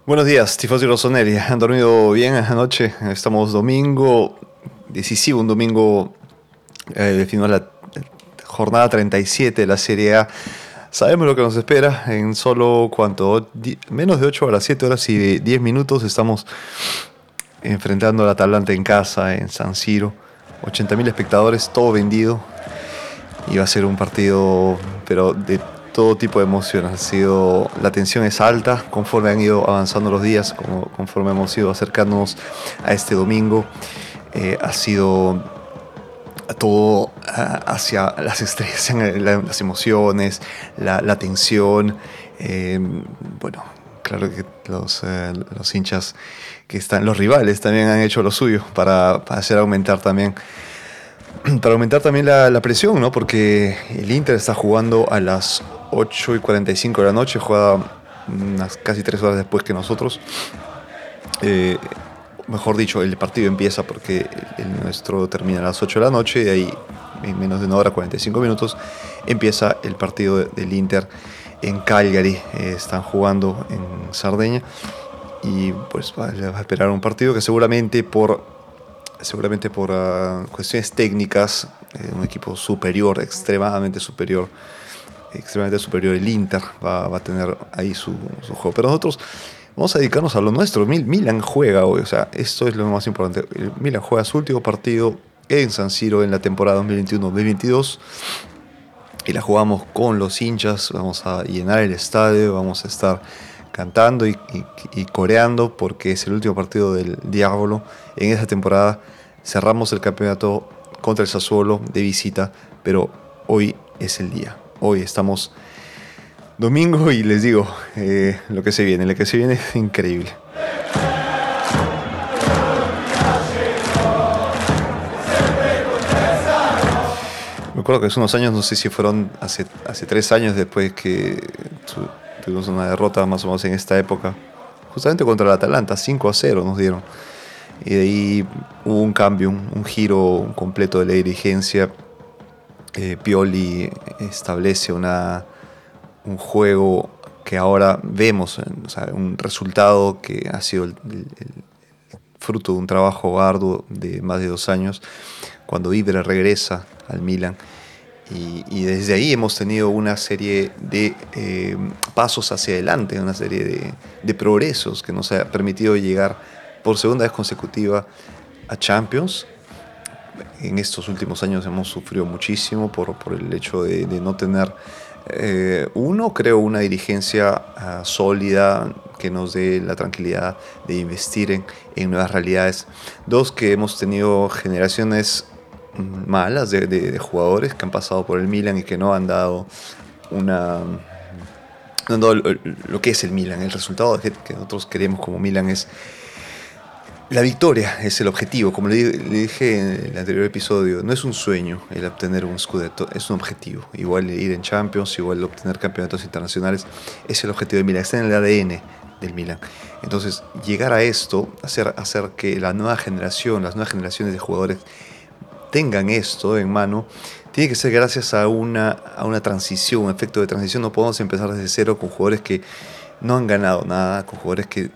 Buenos días, tifosi rossoneri. ¿Han dormido bien anoche? Estamos domingo decisivo, un domingo definimos la jornada 37 de la Serie A. Sabemos lo que nos espera en solo, ¿cuánto? Menos de 8 horas, 7 horas y 10 minutos. Estamos enfrentando al Atalanta en casa, en San Siro. 80.000 espectadores, todo vendido. Y va a ser un partido, pero de todo tipo de emociones. La tensión es alta conforme han ido avanzando los días, conforme hemos ido acercándonos a este domingo. Ha sido todo hacia las estrellas, las emociones, la tensión. Bueno, claro que los hinchas que están, los rivales también han hecho lo suyo para hacer aumentar también. Para aumentar también la presión, ¿no? Porque el Inter está jugando a las 8:45 de la noche, juega unas casi 3 horas después que nosotros. Mejor dicho, el partido empieza porque el nuestro termina a las 8 de la noche y de ahí, en menos de 1 hora, 45 minutos, empieza el partido del Inter en Cagliari. Están jugando en Sardeña y pues va a esperar un partido que seguramente por cuestiones técnicas, un equipo superior, extremadamente superior, el Inter va a tener ahí su juego. Pero nosotros vamos a dedicarnos a lo nuestro. Milan juega hoy, o sea, esto es lo más importante. El Milan juega su último partido en San Siro en la temporada 2021-2022 y la jugamos con los hinchas. Vamos a llenar el estadio, vamos a estar cantando y coreando porque es el último partido del Diavolo en esa temporada. Cerramos el campeonato contra el Sassuolo de visita, pero hoy es el día. Hoy estamos domingo y les digo, lo que se viene es increíble. Me acuerdo que hace unos años, no sé si fueron hace 3 años después que tuvimos una derrota más o menos en esta época, justamente contra el Atalanta, 5-0 nos dieron. Y de ahí hubo un cambio, un giro completo de la dirigencia. Pioli establece un juego que ahora vemos, o sea, un resultado que ha sido el fruto de un trabajo arduo de más de 2 años, cuando Ibra regresa al Milan. Y desde ahí hemos tenido una serie de pasos hacia adelante, una serie de progresos que nos ha permitido llegar por segunda vez consecutiva a Champions. En estos últimos años hemos sufrido muchísimo por el hecho de no tener, creo, una dirigencia sólida que nos dé la tranquilidad de investir en nuevas realidades. 2, que hemos tenido generaciones malas de jugadores que han pasado por el Milan y que no han dado lo que es el Milan. El resultado que nosotros queremos como Milan es la victoria, es el objetivo. Como le dije en el anterior episodio, no es un sueño el obtener un Scudetto, es un objetivo. Igual ir en Champions, igual obtener campeonatos internacionales, es el objetivo de Milan, está en el ADN del Milan. Entonces, llegar a esto, hacer que las nuevas generaciones de jugadores tengan esto en mano, tiene que ser gracias a una transición, un efecto de transición. No podemos empezar desde cero con jugadores que no han ganado nada, con jugadores que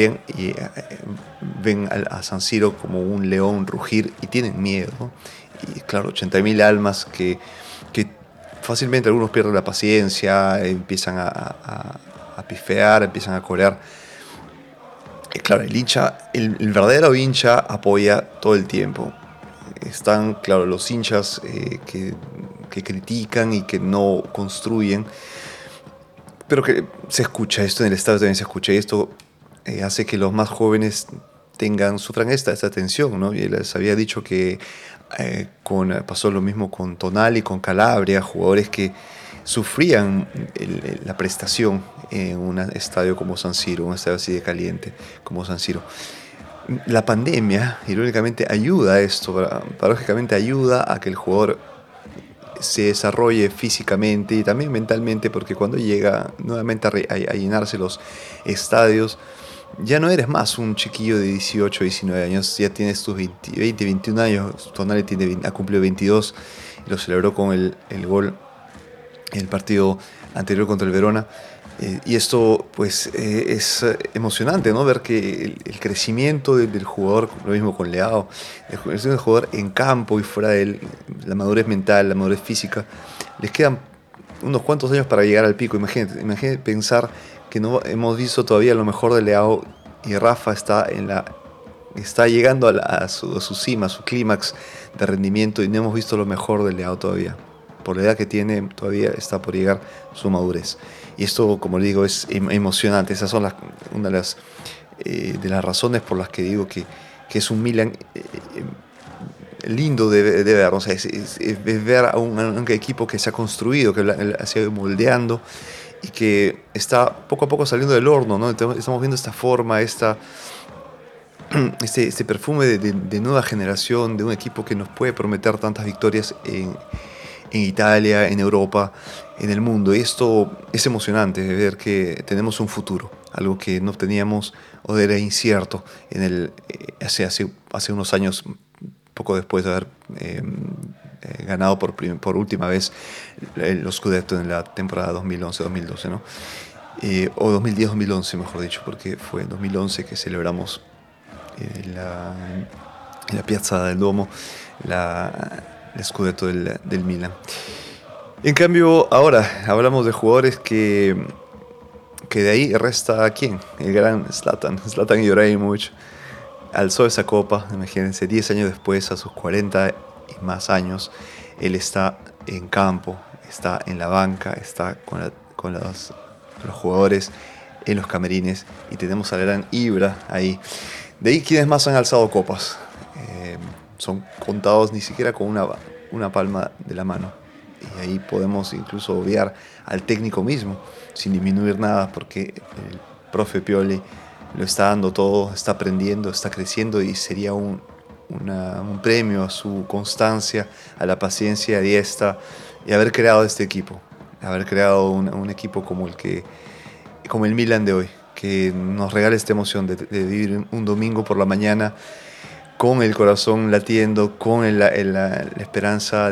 ven a San Siro como un león rugir y tienen miedo, ¿no? Y claro, 80.000 almas que fácilmente algunos pierden la paciencia, empiezan a pifear, empiezan a corear. Y claro, el verdadero hincha apoya todo el tiempo. Están, claro, los hinchas que critican y que no construyen, pero que se escucha esto, en el estadio también se escucha, y esto hace que los más jóvenes sufran esta tensión, ¿no? Y les había dicho que pasó lo mismo con Tonali, con Calabria, jugadores que sufrían la prestación en un estadio como San Siro, un estadio así de caliente como San Siro. La pandemia, irónicamente, ayuda a esto, paradójicamente ayuda a que el jugador se desarrolle físicamente y también mentalmente, porque cuando llega nuevamente a llenarse los estadios, ya no eres más un chiquillo de 18, 19 años, ya tienes tus 20, 21 años. Tonali ha cumplido 22 y lo celebró con el gol en el partido anterior contra el Verona. Y esto pues es emocionante, ¿no? Ver que el crecimiento del jugador, lo mismo con Leao, el jugador en campo y fuera de él, la madurez mental, la madurez física, les quedan unos cuantos años para llegar al pico. Imagínate pensar que no hemos visto todavía lo mejor de Leao y Rafa está llegando a su cima, a su clímax de rendimiento y no hemos visto lo mejor de Leao todavía. Por la edad que tiene, todavía está por llegar su madurez. Y esto, como le digo, es emocionante. Esas son una de las razones por las que digo que es un Milan lindo de ver. O sea, es ver a un equipo que se ha construido, que se ha ido moldeando y que está poco a poco saliendo del horno, ¿no? Estamos viendo esta forma, este perfume de nueva generación, de un equipo que nos puede prometer tantas victorias en Italia, en Europa, en el mundo. Y esto es emocionante, ver que tenemos un futuro, algo que no teníamos o era incierto hace unos años, poco después de haber ganado por última vez los Scudetto en la temporada 2011-2012, ¿no? O 2010-2011, mejor dicho, porque fue en 2011 que celebramos en la Piazza del Duomo el Scudetto del Milan. En cambio, ahora hablamos de jugadores que de ahí resta ¿quién? El gran Zlatan Ibrahimovic. Alzó esa copa, imagínense, 10 años después, a sus 40 y más años, él está en campo, está en la banca, está con los jugadores en los camerines y tenemos al gran Ibra ahí. De ahí, ¿quiénes más han alzado copas? Son contados ni siquiera con una palma de la mano. Y ahí podemos incluso obviar al técnico mismo, sin disminuir nada, porque el profe Pioli lo está dando todo, está aprendiendo, está creciendo y sería un premio a su constancia, a la paciencia diestra y haber creado este equipo, haber creado un equipo como el Milan de hoy, que nos regala esta emoción de vivir un domingo por la mañana con el corazón latiendo, con la esperanza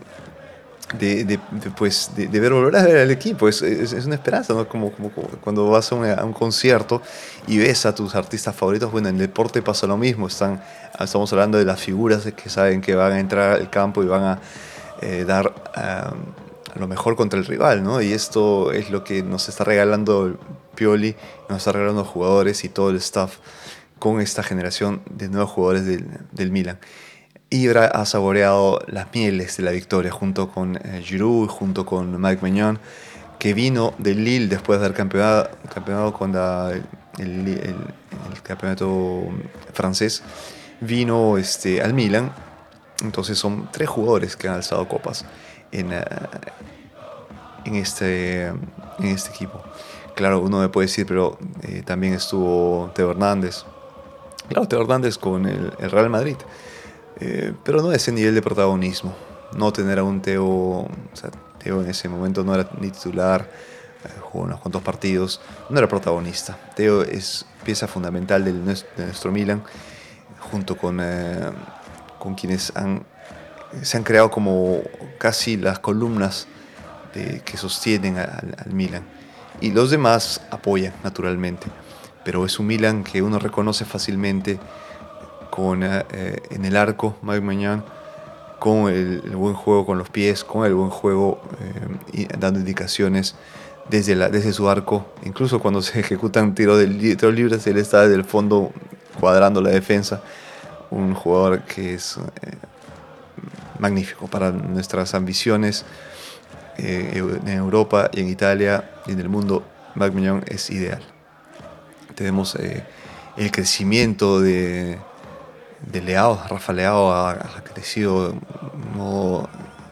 de ver volver a ver al equipo. Es una esperanza, ¿no? Como cuando vas a un concierto y ves a tus artistas favoritos. Bueno, en el deporte pasa lo mismo. Estamos hablando de las figuras que saben que van a entrar al campo y van a dar lo mejor contra el rival, ¿no? Y esto es lo que nos está regalando Pioli, nos está regalando jugadores y todo el staff con esta generación de nuevos jugadores del Milan. Ibra ha saboreado las mieles de la victoria junto con Giroud, junto con Mike Maignan, que vino del Lille después de haber campeonado con el campeonato francés, vino al Milan. Entonces son 3 jugadores que han alzado copas en, en este equipo. Claro, uno me puede decir, pero también estuvo Teo Hernández. Claro, Teo Hernández con el Real Madrid. Pero no ese nivel de protagonismo. No tener a un Teo, o sea, Teo en ese momento no era ni titular, jugó unos cuantos partidos, no era protagonista. Teo es pieza fundamental de nuestro Milan, junto con quienes se han creado como casi las columnas que sostienen al Milan. Y los demás apoyan, naturalmente. Pero es un Milan que uno reconoce fácilmente en el arco, Mike Maignan, con el buen juego con los pies, con el buen juego dando indicaciones desde su arco. Incluso cuando se ejecutan tiros libres, él está desde el fondo cuadrando la defensa. Un jugador que es magnífico para nuestras ambiciones en Europa y en Italia y en el mundo. Mike Maignan es ideal. Tenemos el crecimiento de Leao. Rafa Leao ha crecido de un modo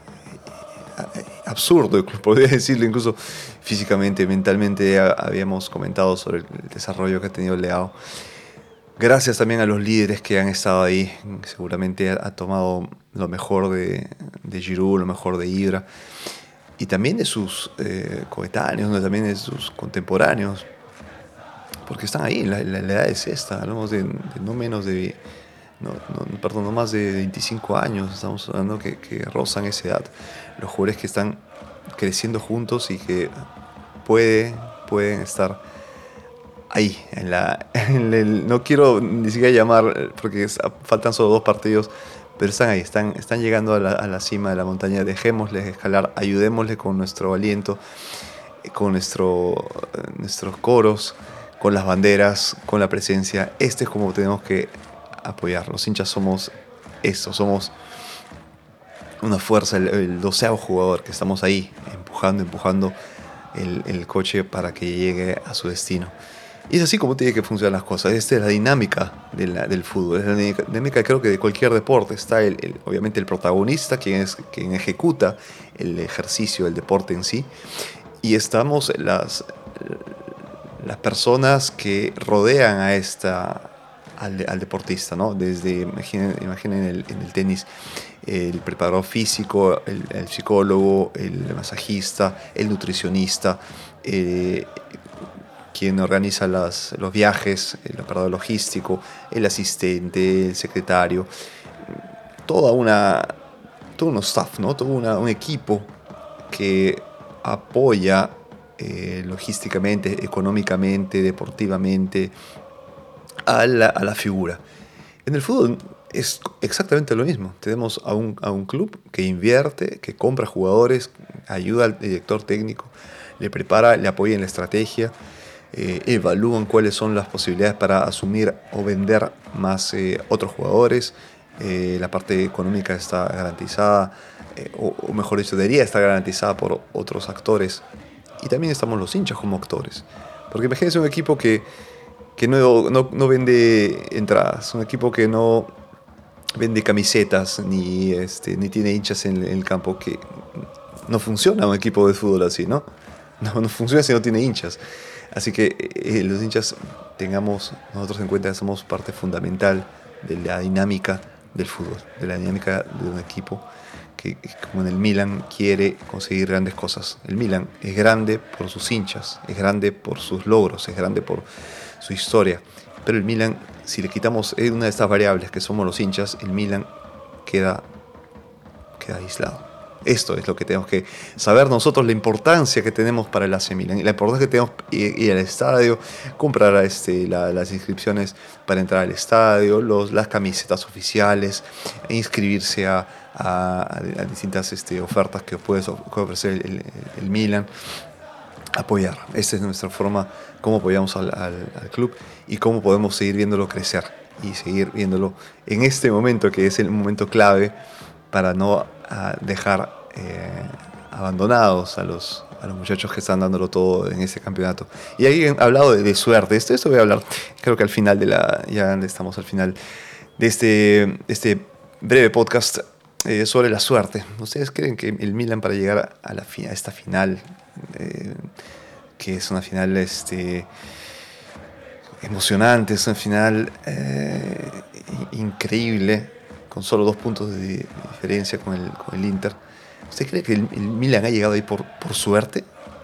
absurdo, podría decirlo, incluso físicamente, mentalmente. Habíamos comentado sobre el desarrollo que ha tenido Leao. Gracias también a los líderes que han estado ahí. Seguramente ha tomado lo mejor de Giroud, lo mejor de Ibra, y también de sus coetáneos, ¿no? También de sus contemporáneos, porque están ahí. La edad es esta, hablamos de no menos de no más de 25 años, estamos hablando que rozan esa edad. Los jugadores que están creciendo juntos y que pueden estar ahí, no quiero ni siquiera llamar, porque faltan solo 2 partidos, pero están ahí, están llegando a la cima de la montaña. Dejémosles escalar, ayudémosles con nuestro aliento, con nuestros coros, con las banderas, con la presencia. Este es como tenemos que apoyar. Los hinchas somos esto, somos una fuerza, el 12º jugador que estamos ahí, empujando el coche para que llegue a su destino. Y es así como tiene que funcionar las cosas. Esta es la dinámica del fútbol. Es la dinámica, creo que de cualquier deporte. Está obviamente el protagonista, quien ejecuta el ejercicio, el deporte en sí. Y estamos las personas que rodean al deportista, ¿no? Desde, imaginen en el tenis, el preparador físico, el psicólogo, el masajista, el nutricionista, quien organiza los viajes, el operador logístico, el asistente, el secretario, todo un staff, ¿no? Todo un equipo que apoya logísticamente, económicamente, deportivamente a la figura. En el fútbol es exactamente lo mismo. Tenemos a un club que invierte, que compra jugadores, ayuda al director técnico, le prepara, le apoya en la estrategia, evalúan cuáles son las posibilidades para asumir o vender más otros jugadores. La parte económica está garantizada, o mejor dicho, debería estar garantizada por otros actores. Y también estamos los hinchas como actores. Porque imagínense un equipo que no vende entradas, un equipo que no vende camisetas ni tiene hinchas en el campo, que no funciona un equipo de fútbol así, ¿no? No funciona si no tiene hinchas. Así que los hinchas tengamos nosotros en cuenta que somos parte fundamental de la dinámica del fútbol, de la dinámica de un equipo que, como en el Milan, quiere conseguir grandes cosas. El Milan es grande por sus hinchas, es grande por sus logros, es grande por su historia. Pero el Milan, si le quitamos una de estas variables que somos los hinchas, el Milan queda aislado. Esto es lo que tenemos que saber nosotros, la importancia que tenemos para el AC Milan, la importancia que tenemos ir al estadio, comprar las inscripciones para entrar al estadio, las camisetas oficiales, e inscribirse a distintas ofertas que puede ofrecer el Milan. Apoyar. Esta es nuestra forma, cómo apoyamos al club y cómo podemos seguir viéndolo crecer y seguir viéndolo en este momento, que es el momento clave para no dejar abandonados a los muchachos que están dándolo todo en este campeonato. Y ahí han hablado de suerte. Esto voy a hablar, creo que al final ya estamos al final de este breve podcast sobre la suerte. ¿Ustedes creen que el Milan, para llegar a esta final, que es una final emocionante, es una final increíble, con solo 2 puntos de diferencia con el Inter, ¿usted cree que el Milan ha llegado ahí por suerte?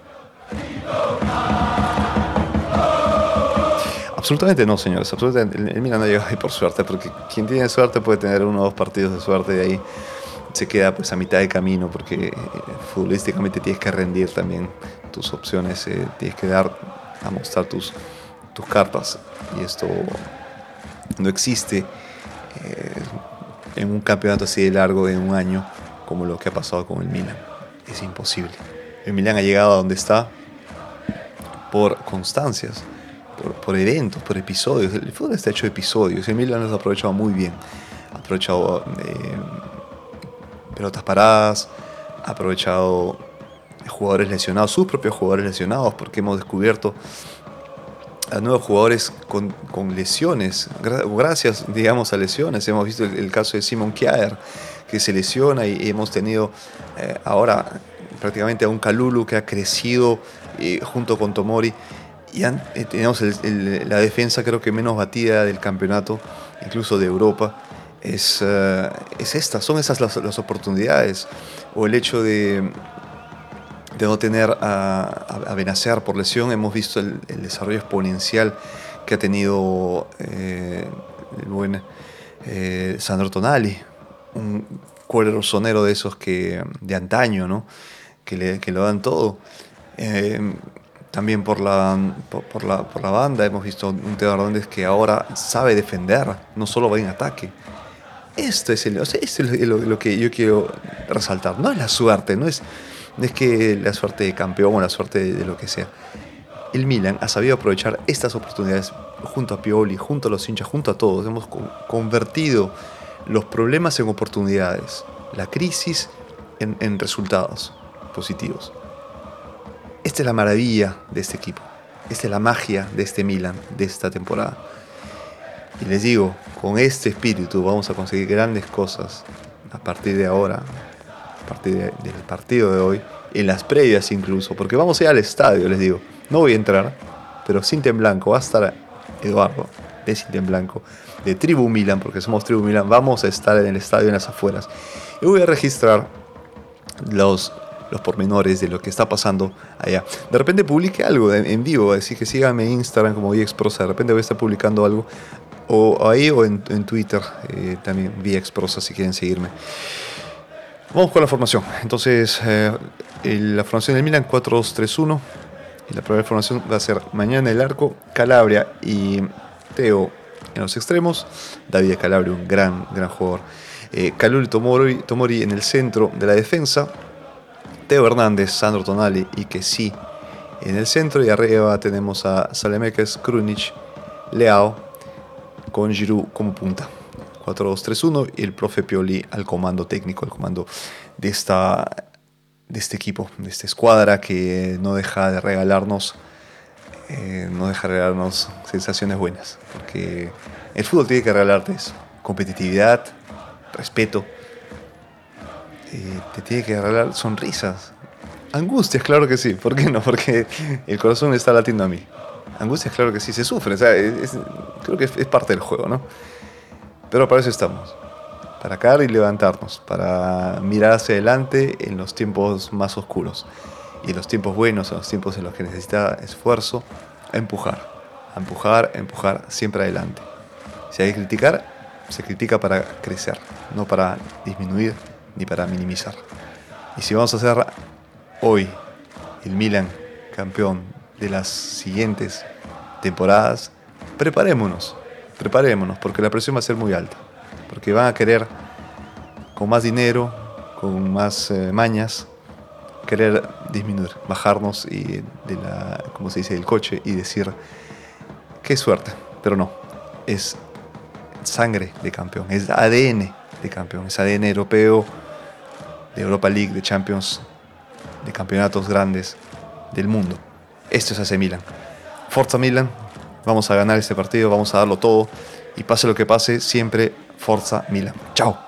Absolutamente no, señores. Absolutamente. El Milan no ha llegado ahí por suerte, porque quien tiene suerte puede tener 1 o 2 partidos de suerte, y ahí se queda pues a mitad de camino, porque futbolísticamente tienes que rendir también tus opciones, tienes que a mostrar tus cartas, y esto no existe en un campeonato así de largo, en un año, como lo que ha pasado con el Milan. Es imposible. El Milan ha llegado a donde está por constancias, por eventos, por episodios. El fútbol está hecho de episodios. El Milan los ha aprovechado muy bien. Ha aprovechado pelotas paradas, ha aprovechado jugadores lesionados, sus propios jugadores lesionados, porque hemos descubierto a nuevos jugadores con lesiones, gracias, digamos, a lesiones. Hemos visto el caso de Simon Kjaer, que se lesiona, y hemos tenido ahora prácticamente a un Kalulu que ha crecido junto con Tomori, y tenemos la defensa, creo que menos batida del campeonato, incluso de Europa. Son esas las oportunidades, o el hecho de no tener a Benacer por lesión. Hemos visto el desarrollo exponencial que ha tenido el buen Sandro Tonali, un corazonero de esos de antaño, ¿no? que lo dan todo. también por la banda. Hemos visto un Teo Hernández que ahora sabe defender, no solo va en ataque. Esto es lo que yo quiero resaltar. No es la suerte, no es que la suerte de campeón o la suerte de lo que sea. El Milan ha sabido aprovechar estas oportunidades junto a Pioli, junto a los hinchas, junto a todos. Hemos convertido los problemas en oportunidades, la crisis en resultados positivos. Esta es la maravilla de este equipo. Esta es la magia de este Milan, de esta temporada. Y les digo, con este espíritu vamos a conseguir grandes cosas a partir de ahora, a partir del partido de hoy, en las previas incluso, porque vamos a ir al estadio, les digo. No voy a entrar, pero Cinta en Blanco va a estar Eduardo de Cinta en Blanco, de Tribu Milan, porque somos Tribu Milan. Vamos a estar en el estadio en las afueras. Y voy a registrar los pormenores de lo que está pasando allá. De repente publique algo en vivo, así que síganme en Instagram como VXProsa. De repente voy a estar publicando algo, o ahí o en Twitter, también VXProsa si quieren seguirme. Vamos con la formación. Entonces, la formación del Milan 4-2-3-1. Y la primera formación va a ser Mañana el arco, Calabria y Teo en los extremos. David Calabria, un gran jugador. Kalulu Tomori en el centro de la defensa. Teo Hernández, Sandro Tonali y Kessi en el centro. Y arriba tenemos a Saelemaekers, Krunic, Leao con Giroud como punta. 4-2-3-1 y el profe Pioli al comando técnico, al comando de este equipo, de esta escuadra que no deja de regalarnos sensaciones buenas, porque el fútbol tiene que regalarte eso: competitividad, respeto, te tiene que regalar sonrisas, angustias, claro que sí. ¿Por qué no? Porque el corazón me está latiendo a mí. Angustias, claro que sí, se sufre, o sea, creo que es parte del juego, ¿no? Pero para eso estamos, para caer y levantarnos, para mirar hacia adelante en los tiempos más oscuros. Y en los tiempos buenos, en los tiempos en los que necesita esfuerzo, a empujar, siempre adelante. Si hay que criticar, se critica para crecer, no para disminuir ni para minimizar. Y si vamos a hacer hoy el Milan campeón de las siguientes temporadas, preparémonos, porque la presión va a ser muy alta, porque van a querer, con más dinero, con más mañas, querer disminuir, bajarnos como se dice, del coche y decir qué suerte. Pero no, es sangre de campeón, es ADN de campeón, es ADN europeo, de Europa League, de Champions, de campeonatos grandes del mundo. Esto es AC Milan. Forza Milan, vamos a ganar este partido, vamos a darlo todo y pase lo que pase, siempre Forza Milan. Chao.